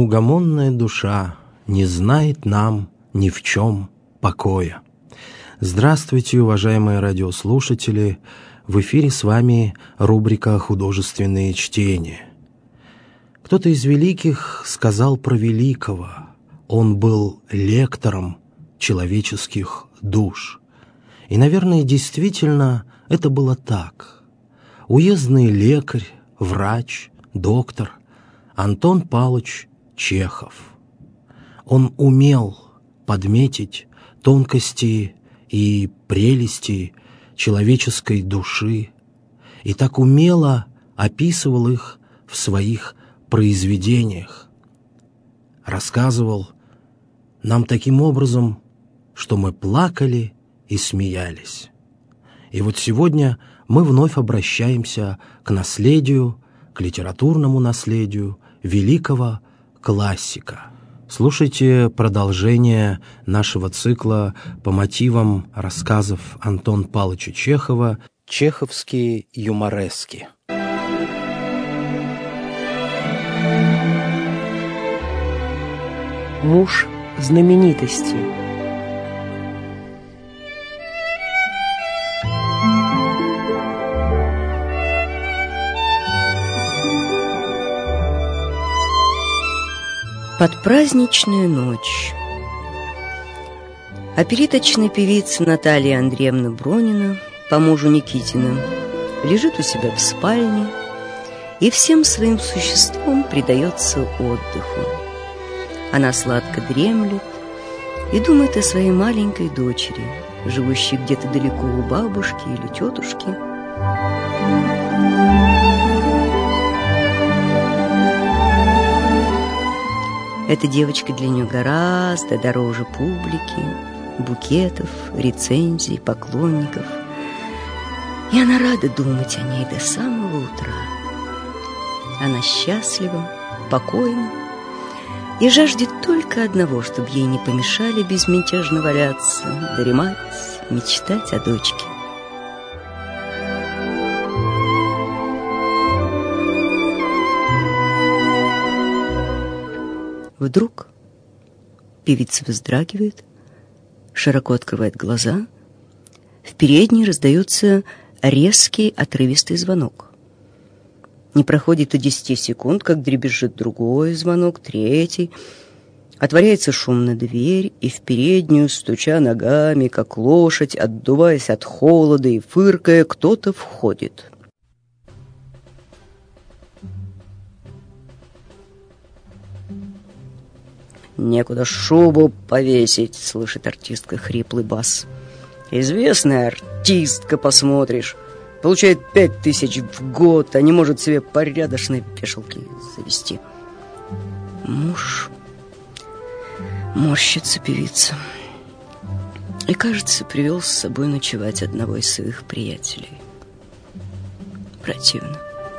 неугомонная душа не знает нам ни в чем покоя. Здравствуйте, уважаемые радиослушатели! В эфире с вами рубрика «Художественные чтения». Кто-то из великих сказал про великого: он был лектором человеческих душ. И, наверное, действительно это было так. Уездный лекарь, врач, доктор Антон Павлович Чехов. Он умел подметить тонкости и прелести человеческой души и так умело описывал их в своих произведениях. Рассказывал нам таким образом, что мы плакали и смеялись. И вот сегодня мы вновь обращаемся к наследию, к литературному наследию великого классика. Слушайте продолжение нашего цикла по мотивам рассказов Антона Павловича Чехова «Чеховские юморески». Муж знаменитости. Подпраздничную ночь. Опереточная певица Наталья Андреевна Бронина, по мужу Никитина, лежит у себя в спальне и всем своим существом предается отдыху. Она сладко дремлет и думает о своей маленькой дочери, живущей где-то далеко у бабушки или тетушки. Эта девочка для нее гораздо дороже публики, букетов, рецензий, поклонников. И она рада думать о ней до самого утра. Она счастлива, покойна и жаждет только одного, чтобы ей не помешали безмятежно валяться, дремать, мечтать о дочке. Вдруг певица вздрагивает, широко открывает глаза. В передней раздается резкий, отрывистый звонок. Не проходит и 10 секунд, как дребезжит другой звонок, третий. Отворяется шумно дверь, и в переднюю, стуча ногами, как лошадь, отдуваясь от холода и фыркая, кто-то входит. «Некуда шубу повесить», — слышит артистка хриплый бас. «Известная артистка, посмотришь. Получает 5000 в год, а не может себе порядочной вешалки завести». Муж морщится певица и, кажется, привел с собой ночевать одного из своих приятелей. Противно.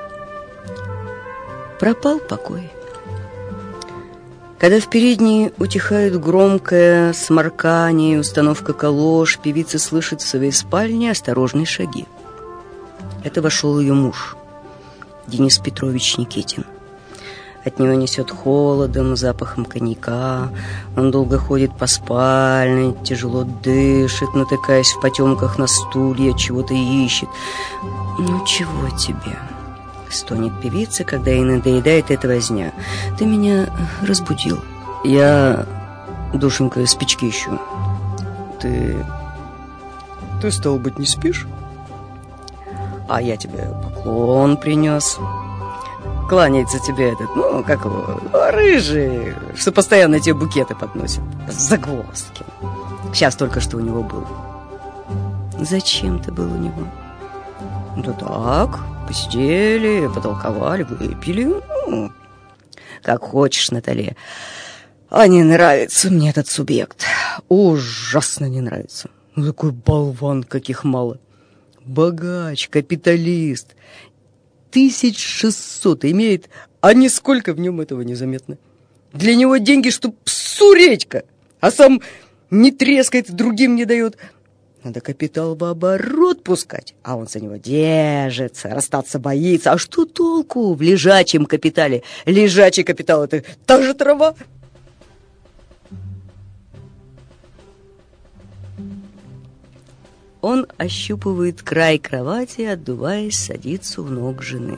Пропал покой. Когда в передней утихает громкое сморкание и установка калош, певица слышит в своей спальне осторожные шаги. Это вошел ее муж, Денис Петрович Никитин. От него несет холодом, запахом коньяка. Он долго ходит по спальне, тяжело дышит, натыкаясь в потемках на стулья, чего-то ищет. «Ну, чего тебе?» — стонет певица, когда ей надоедает эта возня. «Ты меня разбудил». «Я, душенька, спички ищу». Ты, стало быть, не спишь?» «А я тебе поклон принес». Кланяется тебе этот, как его, рыжий, что постоянно тебе букеты подносит. Загвоздки. Сейчас только что у него был. Зачем ты был у него? Да так, посидели, потолковали, выпили. Как хочешь, Наталья. А не нравится мне этот субъект. Ужасно не нравится. Такой болван, каких мало. Богач, капиталист. 1600 имеет, а нисколько в нем этого незаметно. Для него деньги, что псу редька, а сам не трескает, другим не дает. Надо капитал в оборот пускать, а он за него держится, расстаться боится. А что толку в лежачем капитале? Лежачий капитал — это та же трава. Он ощупывает край кровати, отдуваясь, садится у ног жены.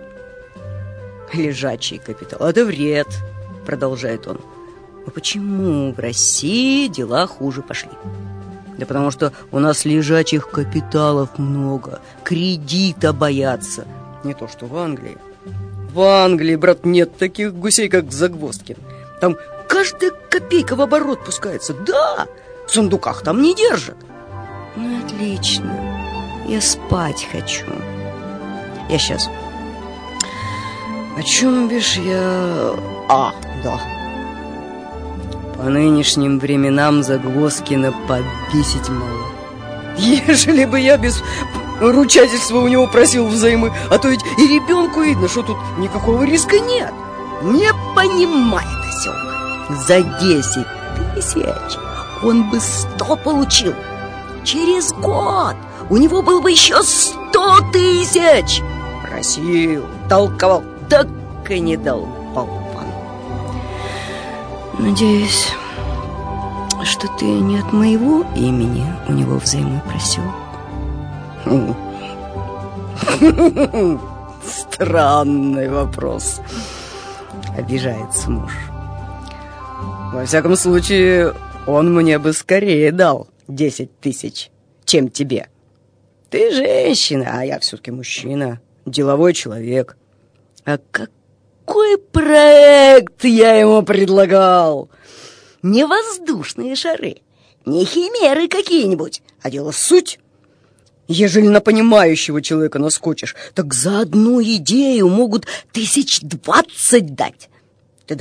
Лежачий капитал — это вред, продолжает он. Но почему в России дела хуже пошли? Да потому что у нас лежачих капиталов много, кредита боятся. Не то что в Англии. В Англии, брат, нет таких гусей, как Загвоздкин. Там каждая копейка в оборот пускается. Да, в сундуках там не держат. Ну, отлично. Я спать хочу. Я сейчас. О чем бишь я... Да. По нынешним временам Загвоздкина повесить мало. Ежели бы я без ручательства у него просил взаймы, а то ведь и ребенку видно, что тут никакого риска нет. Не понимает осёл. За 10 тысяч он бы 100 получил. Через год у него было бы еще 100 тысяч. Просил, толковал, так и не дал болван. Надеюсь, что ты не от моего имени у него взаймы просил. Странный вопрос. Обижается муж. Во всяком случае, он мне бы скорее дал 10 тысяч, чем тебе. Ты женщина, а я все-таки мужчина, деловой человек. А какой проект я ему предлагал? Не воздушные шары, не химеры какие-нибудь, а дело суть. Ежели на понимающего человека наскочишь, так за одну идею могут 20 дать. Ты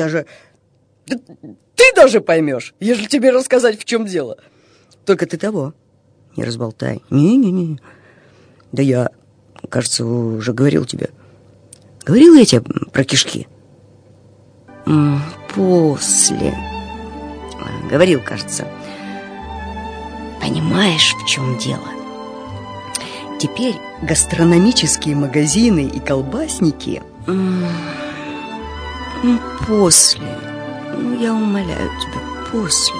даже поймешь, ежели тебе рассказать, в чем дело. Только ты того не разболтай. Не-не-не. Да я, кажется, уже говорил тебе. Говорил я тебе про кишки? После. Говорил, кажется. Понимаешь, в чем дело? Теперь гастрономические магазины и колбасники... После. Ну, я умоляю тебя, после.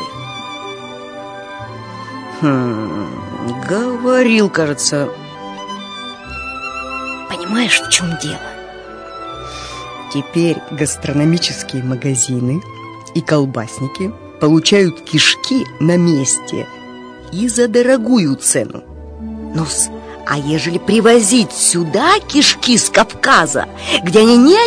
Говорил, кажется. Понимаешь, в чем дело? Теперь гастрономические магазины и колбасники получают кишки на месте и за дорогую цену. Ну-с, а ежели привозить сюда кишки с Кавказа, где они ни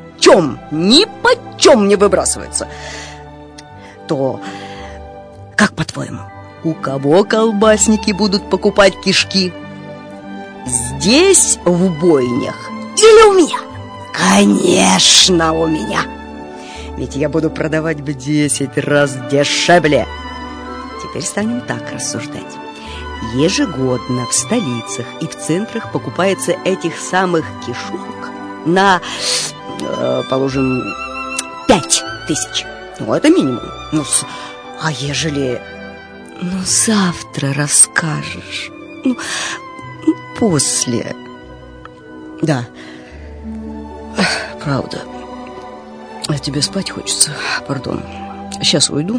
почем не выбрасываются, то, как по-твоему, у кого колбасники будут покупать кишки? Здесь, в бойнях, или у меня? Конечно, у меня. Ведь я буду продавать в 10 раз дешевле. Теперь станем так рассуждать. Ежегодно в столицах и в центрах покупается этих самых кишок на, положим, 5 тысяч. Ну, это минимум. Ну, а ежели... Ну, завтра расскажешь. Ну, после. Да. Правда. А тебе спать хочется. Пардон. Сейчас уйду.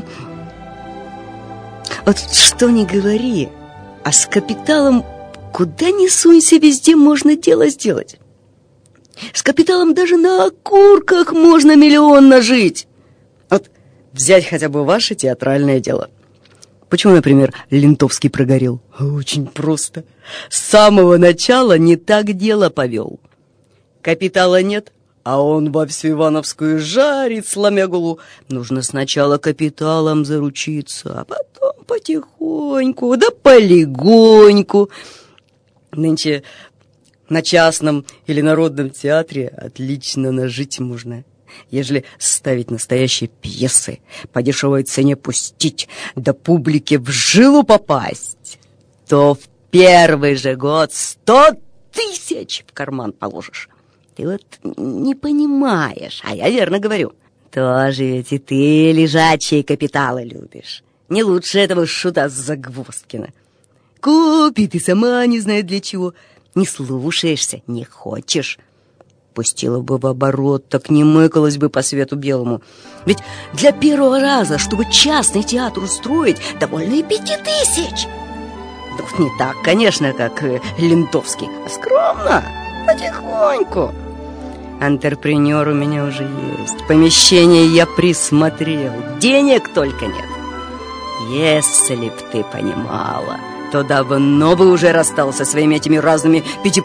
Вот что ни говори, а с капиталом куда ни сунься, везде можно дело сделать. С капиталом даже на окурках можно миллион нажить. Вот взять хотя бы ваше театральное дело. Почему, например, Лентовский прогорел? Очень просто. С самого начала не так дело повел. Капитала нет, а он во всю Ивановскую жарит, сломя голову. Нужно сначала капиталом заручиться, а потом потихоньку, да полегоньку. Нынче на частном или народном театре отлично нажить можно. Ежели ставить настоящие пьесы, по дешевой цене пустить, да публике в жилу попасть, то в первый же год 100 тысяч в карман положишь. Ты вот не понимаешь, а я верно говорю. Тоже ведь и ты лежачие капиталы любишь. Не лучше этого шута Загвоздкина. копит и сама не знает для чего. Не слушаешься, не хочешь. Пустила бы в оборот, так не мыкалась бы по свету белому. Ведь для первого раза, чтобы частный театр устроить, довольно и 5000. Да вот не так, конечно, как Лентовский, а скромно, потихоньку. Антрепренер у меня уже есть, помещение я присмотрел, денег только нет. Если б ты понимала, то давно бы уже расстался со своими этими разными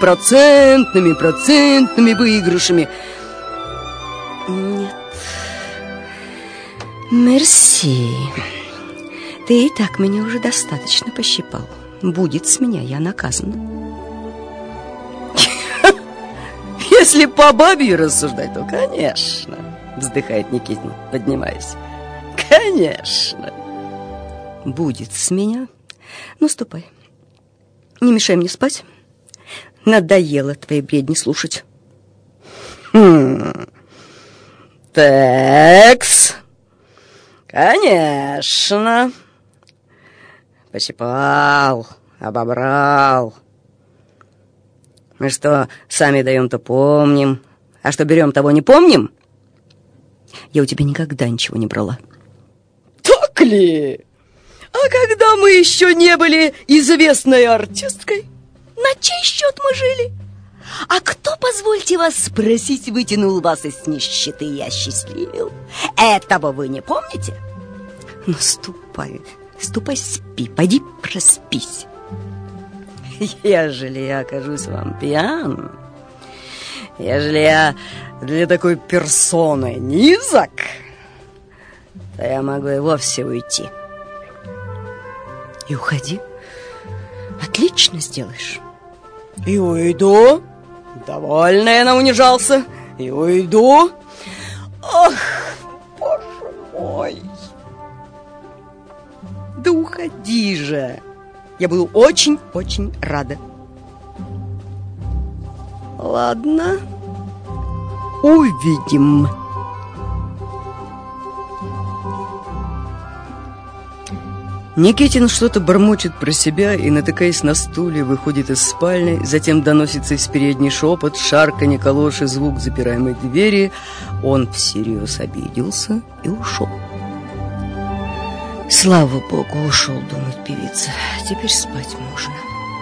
5% выигрышами. Нет. Мерси. Ты и так меня уже достаточно пощипал. Будет с меня, я наказана. Если по бабе рассуждать, то конечно, вздыхает Никитин, поднимаясь. Конечно. Будет с меня. Ну, ступай. Не мешай мне спать. Надоело твои бредни слушать. Такс. Конечно. Пощипал, обобрал. Мы что, сами даем, то помним. А что берем, того не помним? Я у тебя никогда ничего не брала. Так ли? А когда мы еще не были известной артисткой, на чей счет мы жили? А кто, позвольте вас спросить, вытянул вас из нищеты и осчастливил? Этого вы не помните? Ну, ступай, спи, пойди проспись. Ежели я окажусь вам пьяным, ежели я для такой персоны низок, то я могу и вовсе уйти. И уходи. Отлично сделаешь. И уйду. Довольно я наунижался. И уйду. Ах, боже мой. Да уходи же. Я буду очень-очень рада. Ладно. Увидим. Никитин что-то бормочет про себя и, натыкаясь на стуле, выходит из спальни. Затем доносится из передней шепот, шарканье калоши, звук запираемой двери. Он всерьез обиделся и ушел. Слава богу, ушел, думает певица. Теперь спать можно.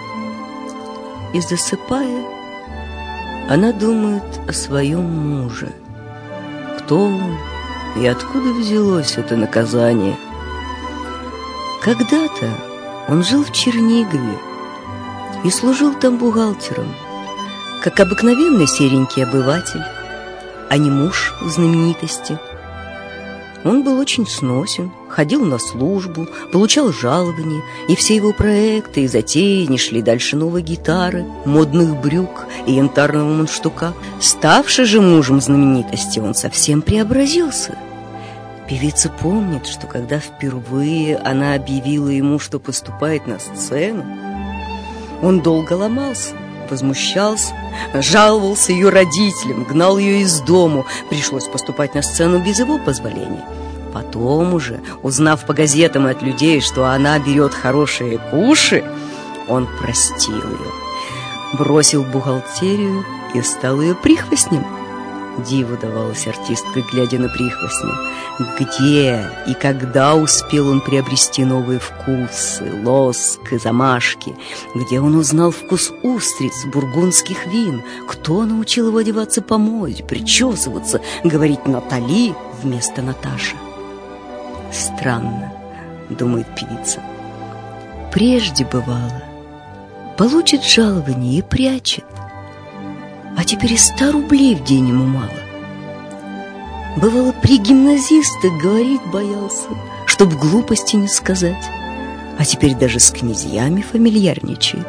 И засыпая, она думает о своем муже. Кто он и откуда взялось это наказание? Когда-то он жил в Чернигове и служил там бухгалтером, как обыкновенный серенький обыватель, а не муж в знаменитости. Он был очень сносен, ходил на службу, получал жалования, и все его проекты и затеи не шли дальше новой гитары, модных брюк и янтарного мундштука. Ставший же мужем знаменитости, он совсем преобразился. Певица помнит, что когда впервые она объявила ему, что поступает на сцену, он долго ломался, возмущался, жаловался ее родителям, гнал ее из дому. Пришлось поступать на сцену без его позволения. Потом уже, узнав по газетам от людей, что она берет хорошие куши, он простил ее, бросил бухгалтерию и стал ее прихвостнем. Диву давалась артистка, глядя на прихвостня. Где и когда успел он приобрести новые вкусы, лоск и замашки? Где он узнал вкус устриц, бургундских вин? Кто научил его одеваться по моде, причесываться, говорить «Натали» вместо «Наташа»? Странно, думает певица. Прежде бывало, получит жалование и прячет, а теперь и 100 рублей в день ему мало. Бывало, при гимназистах говорить боялся, чтоб глупости не сказать, а теперь даже с князьями фамильярничает.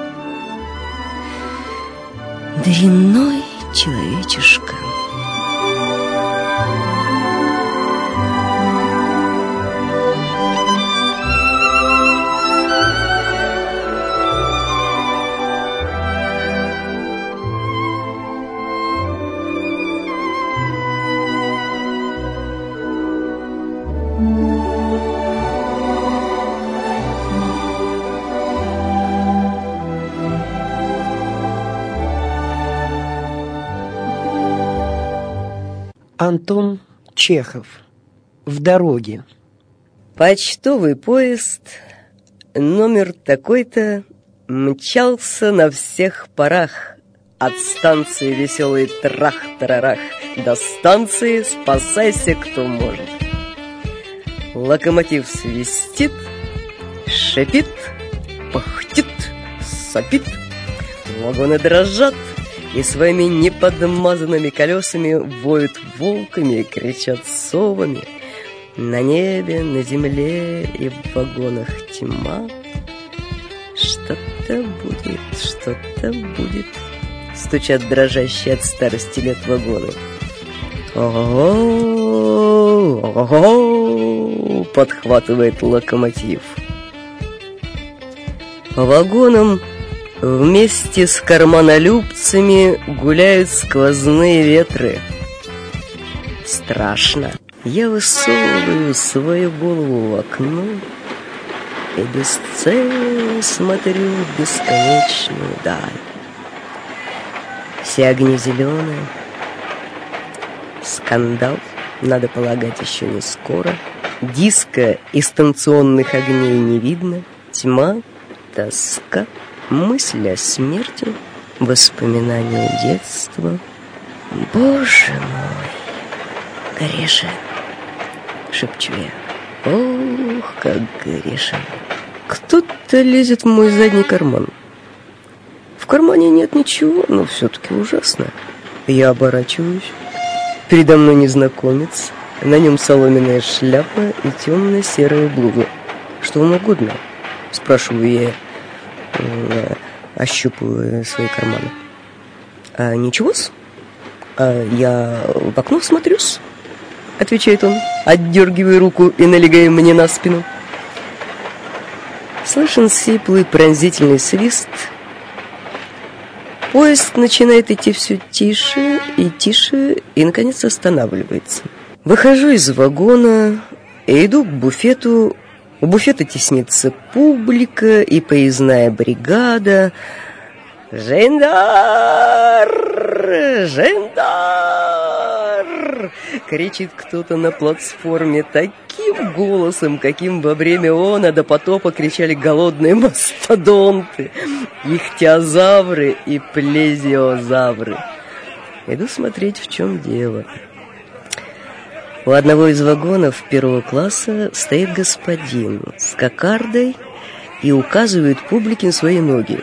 Дрянной человечишка. Антон Чехов. В дороге. Почтовый поезд, номер такой-то, мчался на всех парах от станции «Веселый трах-тарарах» до станции «Спасайся, кто может». Локомотив свистит, шипит, пыхтит, сопит. Вагоны дрожат и своими неподмазанными колесами воют волками и кричат совами. На небе, на земле и в вагонах тьма. Что-то будет, стучат дрожащие от старости лет вагоны. Ого, ого, подхватывает локомотив. По вагонам вместе с карманолюбцами гуляют сквозные ветры. Страшно. Я высовываю свою голову в окно и бесцельно смотрю в бесконечную даль. Все огни зеленые. Скандал, надо полагать, еще не скоро. Диска и станционных огней не видно. Тьма, тоска, мысль о смерти, воспоминания детства. Боже мой, грешен, шепчу я. Ох, как грешен. Кто-то лезет в мой задний карман. В кармане нет ничего, но все-таки ужасно. Я оборачиваюсь. Передо мной незнакомец. На нем соломенная шляпа и темно-серая блуза. Что вам угодно? Спрашиваю я, ощупывая свои карманы. Ничего-с? Я в окно смотрюсь, отвечает он, отдергивая руку и налегая мне на спину. Слышен сиплый пронзительный свист. Поезд начинает идти все тише и тише, и, наконец, останавливается. Выхожу из вагона и иду к буфету. У буфета теснится публика и поездная бригада. «Жандар! Жандар!» — кричит кто-то на платформе таким голосом, каким во время она до потопа кричали голодные мастодонты, ихтиозавры и плезиозавры. Иду смотреть, в чем дело. У одного из вагонов первого класса стоит господин с кокардой и указывает публике на свои ноги.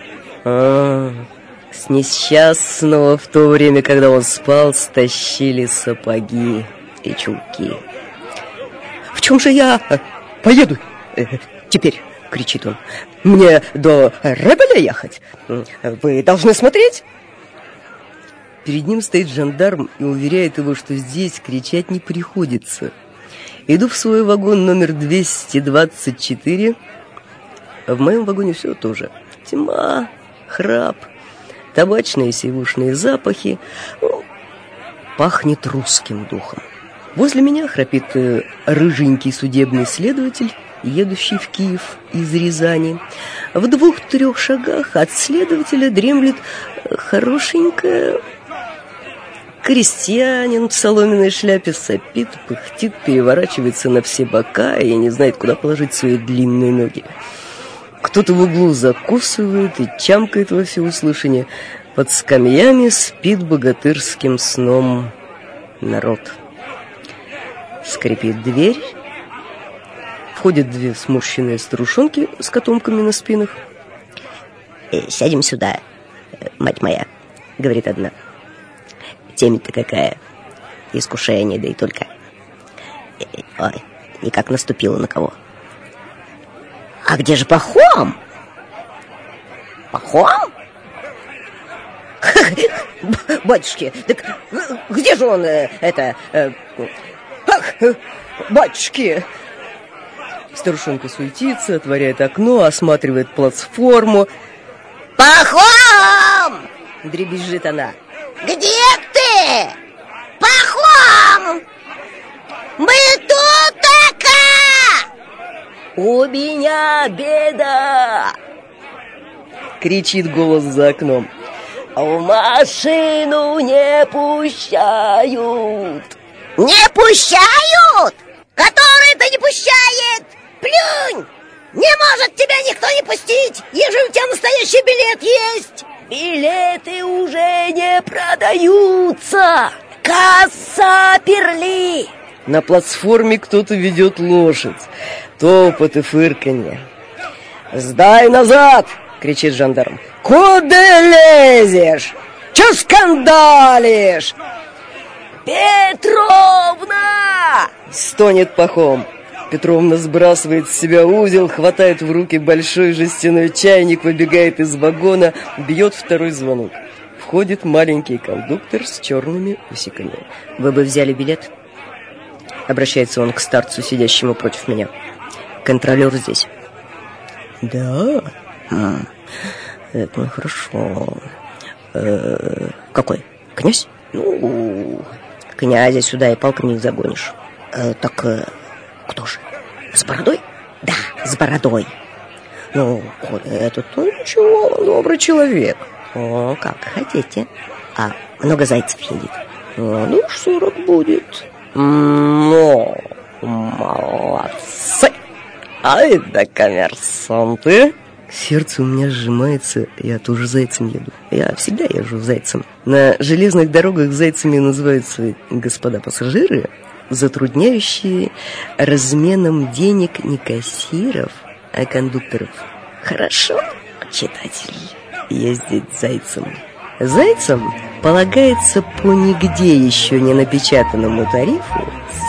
С несчастного в то время, когда он спал, стащили сапоги и чулки. «В чем же я поеду теперь?» — кричит он. «Мне до Ребеля ехать? Вы должны смотреть!» Перед ним стоит жандарм и уверяет его, что здесь кричать не приходится. Иду в свой вагон номер 224. В моем вагоне все то же. Тьма, храп, табачные сивушные запахи. Пахнет русским духом. Возле меня храпит рыженький судебный следователь, едущий в Киев из Рязани. В 2-3 шагах от следователя дремлет хорошенькая крестьянин в соломенной шляпе, сопит, пыхтит, переворачивается на все бока и не знает, куда положить свои длинные ноги. Кто-то в углу закусывает и чамкает во всеуслышание. Под скамьями спит богатырским сном народ. Скрипит дверь. Входят 2 сморщенные старушонки с котомками на спинах. «Сядем сюда, мать моя», — говорит одна. «Темень-то какая, искушение, да и только. Ой, никак наступило на кого». «А где же Пахом?» «Пахом? Батюшки, так где же он, Ах, батюшки!» Старушонка суетится, отворяет окно, осматривает платформу. «Пахом!» — дребезжит она. «Где ты? Пахом! Мы тут така! У меня беда!» — кричит голос за окном. «В машину не пущают!» Не пущают! Который-то не пущает! Плюнь! Не может тебя никто не пустить, ежели у тебя настоящий билет есть. Билеты уже не продаются. Касса перли. На платформе кто-то ведет лошадь. Топот и фырканье. «Сдай назад!» — кричит жандарм. «Куда лезешь? Чё скандалишь?» «Петровна!» — стонет Пахом. Петровна сбрасывает с себя узел, хватает в руки большой жестяной чайник, выбегает из вагона, бьет второй звонок. Входит маленький кондуктор с черными усиками. «Вы бы взяли билет?» Обращается он к старцу, сидящему против меня. «Контролер здесь». «Да? Это хорошо. Какой? Князь? Ну, князя сюда и палками не загонишь. Так кто же? С бородой? Да, с бородой. Ну, этот, ну ничего, добрый человек. О, как хотите. А много зайцев едет? Ну, 40 будет. Ну, молодцы. Ай да коммерсанты. Сердце у меня сжимается, я тоже зайцем еду. Я всегда езжу зайцем. На железных дорогах зайцами называются господа пассажиры, затрудняющие разменом денег не кассиров, а кондукторов. Хорошо, читатель, ездить зайцем. Зайцам полагается по нигде еще не напечатанному тарифу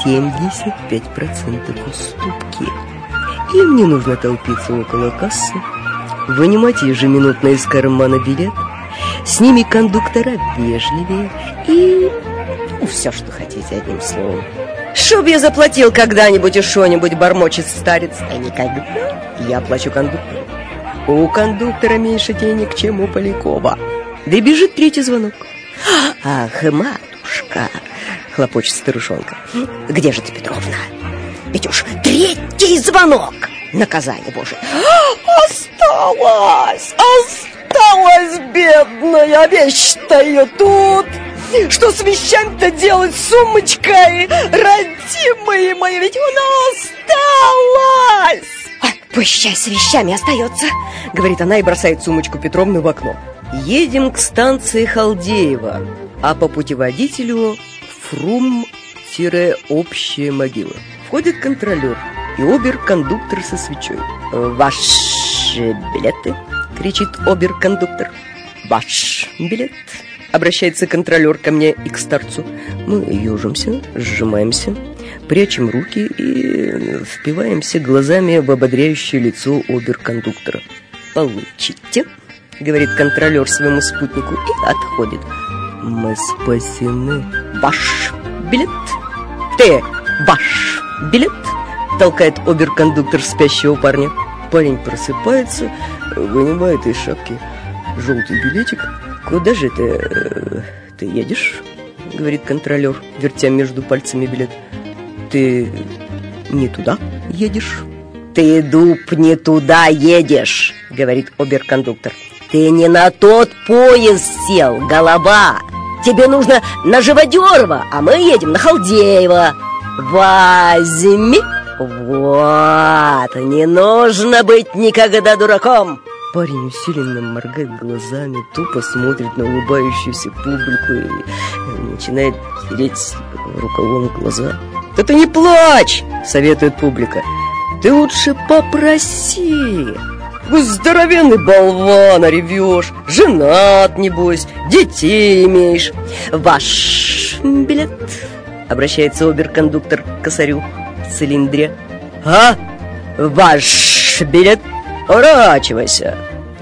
75% уступки. Им не нужно толпиться около кассы, вынимать ежеминутно из кармана билет. С ними кондуктора вежливее и... ну, все, что хотите, одним словом. Чтоб я заплатил когда-нибудь и что-нибудь, бормочет старец. А никогда я плачу кондуктору. У кондуктора меньше денег, чем у Полякова. Да и бежит третий звонок. Ах, матушка, хлопочет старушонка. Где же ты, Петровна? Ведь уж третий звонок. Наказание Божие. Осталась, бедная вещь-то ее тут. Что с вещами-то делать, сумочкой, родимые мои, ведь она осталась. Пущай с вещами остается, говорит она и бросает сумочку Петровны в окно. Едем к станции Халдеева, а по путеводителю Фрум-общая могила. Входит контролер и обер-кондуктор со свечой. «Ваши билеты?» — кричит обер-кондуктор. «Ваш билет?» — обращается контролер ко мне и к старцу. Мы ежимся, сжимаемся, прячем руки и впиваемся глазами в ободряющее лицо обер-кондуктора. «Получите?» — говорит контролер своему спутнику и отходит. «Мы спасены. Ваш билет?» «Ты, ваш билет?» — толкает обер-кондуктор спящего парня. Парень просыпается, вынимает из шапки желтый билетик. «Куда же ты едешь?» — говорит контролер, вертя между пальцами билет. «Ты не туда едешь?» «Ты, дуб, не туда едешь!» — говорит обер-кондуктор. «Ты не на тот поезд сел, голова! Тебе нужно на Живодерова, а мы едем на Халдеева. Возьми!» «Вот, не нужно быть никогда дураком!» Парень усиленно моргает глазами, тупо смотрит на улыбающуюся публику и начинает тереть рукавом глаза. «Да ты не плачь!» — советует публика. «Ты лучше попроси! Вы здоровенный болван, а ревешь! Женат, небось, детей имеешь!» «Ваш билет?» — обращается обер-кондуктор к косарю в цилиндре. «А? Ваш билет?» «Уворачивайся!»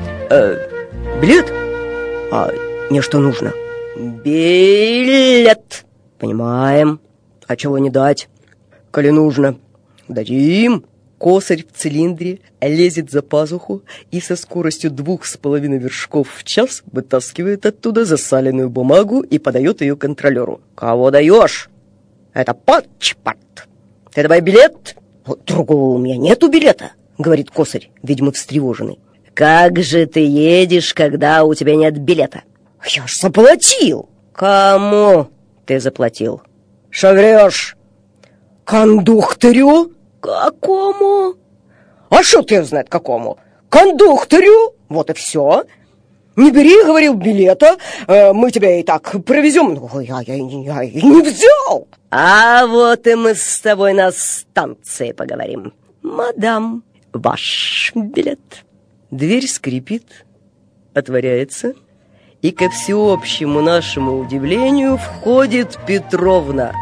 «Билет? А мне что нужно?» «Билет!» «Понимаем. А чего не дать?» «Коли нужно, дадим!» Косарь в цилиндре лезет за пазуху и со скоростью 2,5 вершков в час вытаскивает оттуда засаленную бумагу и подает ее контролеру. «Кого даешь?» «Это паспорт. Ты давай билет?» «Другого у меня нету билета», — говорит косарь, видимо, встревоженный. «Как же ты едешь, когда у тебя нет билета?» «Я ж заплатил!» «Кому ты заплатил?» Что врешь? Кондукторю? Какому? А что ты знает какому? Кондукторю? Вот и все. Не бери, говорил, билета, мы тебя и так провезем. Ну, я не взял. А вот и мы с тобой на станции поговорим. Мадам, ваш билет. Дверь скрипит, отворяется, и ко всеобщему нашему удивлению входит Петровна.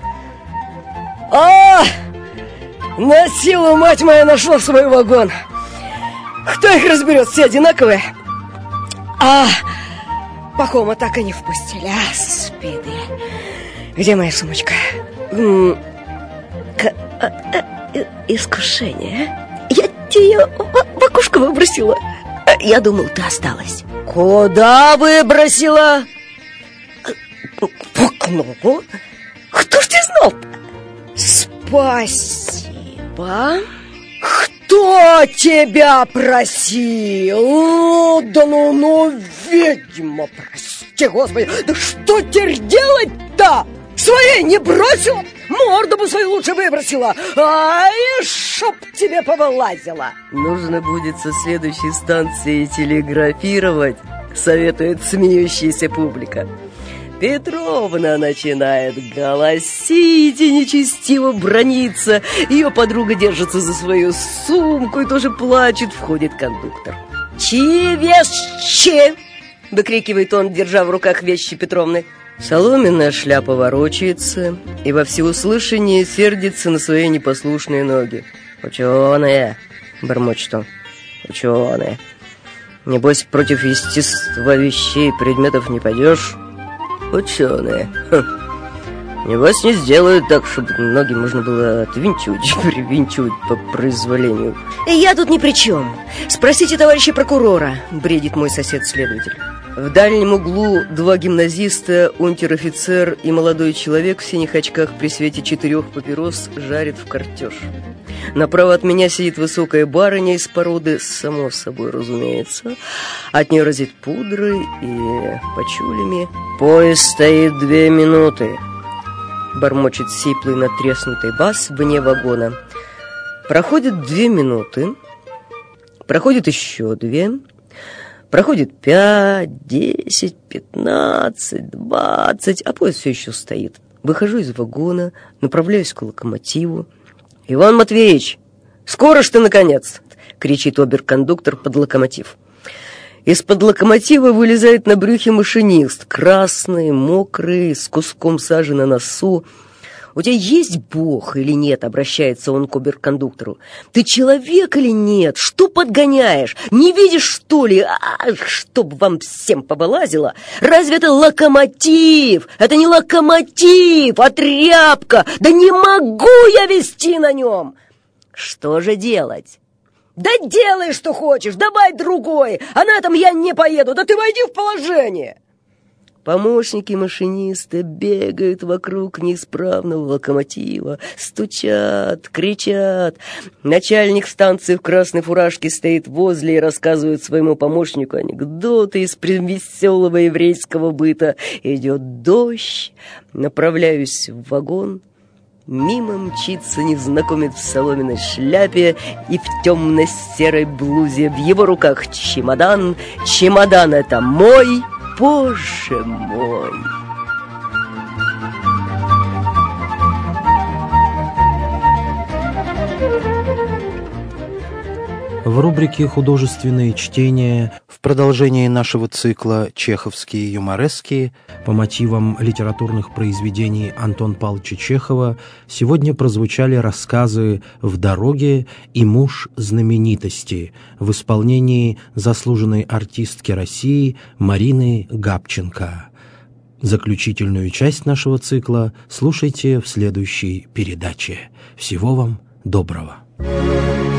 А! На силу, мать моя, нашла свой вагон. Кто их разберет, все одинаковые? А, Пахома так и не впустили. Господи. Где моя сумочка? Искушение. Я тебе в окошко выбросила. Я думал, ты осталась. Куда выбросила? В окно. Кто ж ты знал? Спасибо. Кто тебя просил? Да ну, ведьма, прости, Господи. Да что теперь делать-то? Своей не бросила? Морду бы свою лучше выбросила. Ай, чтоб тебе повылазила. Нужно будет со следующей станции телеграфировать, советует смеющаяся публика. Петровна начинает голосить и нечестиво браниться. Ее подруга держится за свою сумку и тоже плачет. Входит кондуктор. «Чьи вещи?» — выкрикивает он, держа в руках вещи Петровны. Соломенная шляпа ворочается и во всеуслышание сердится на свои непослушные ноги. «Ученые!» — бормочет он. «Ученые! Небось, против естества вещей и предметов не пойдешь?» Ученые. Небось не сделают так, чтобы ноги можно было отвинчивать и привинчивать по произволению. И я тут ни при чем. Спросите товарища прокурора, бредит мой сосед-следователь. В дальнем углу два гимназиста, унтер-офицер и молодой человек в синих очках при свете 4 папирос жарят в картеж. Направо от меня сидит высокая барыня из породы, само собой разумеется. От нее разит пудрой и пачулями. «Поезд стоит 2 минуты», — бормочет сиплый натреснутый бас вне вагона. Проходит 2 минуты, проходит еще 2, проходит 5, 10, 15, 20, а поезд все еще стоит. Выхожу из вагона, направляюсь к локомотиву. «Иван Матвеевич, скоро ж ты, наконец!» — кричит обер-кондуктор под локомотив. Из-под локомотива вылезает на брюхе машинист, красный, мокрый, с куском сажи на носу. «У тебя есть Бог или нет?» — обращается он к обер-кондуктору. «Ты человек или нет? Что подгоняешь? Не видишь, что ли? Чтоб вам всем повылазило! Разве это локомотив? Это не локомотив, а тряпка! Да не могу я везти на нем!» «Что же делать?» «Да делай, что хочешь, давай другой, а на этом я не поеду, да ты войди в положение!» Помощники машиниста бегают вокруг неисправного локомотива, стучат, кричат. Начальник станции в красной фуражке стоит возле и рассказывает своему помощнику анекдоты из веселого еврейского быта. Идет дождь, направляюсь в вагон. Мимо мчится незнакомец в соломенной шляпе и в темно-серой блузе. В его руках чемодан. Чемодан — это мой. Боже мой! В рубрике «Художественные чтения» в продолжении нашего цикла «Чеховские юморески» по мотивам литературных произведений Антона Павловича Чехова сегодня прозвучали рассказы «В дороге» и «Муж знаменитости» в исполнении заслуженной артистки России Марины Габченко. Заключительную часть нашего цикла слушайте в следующей передаче. Всего вам доброго!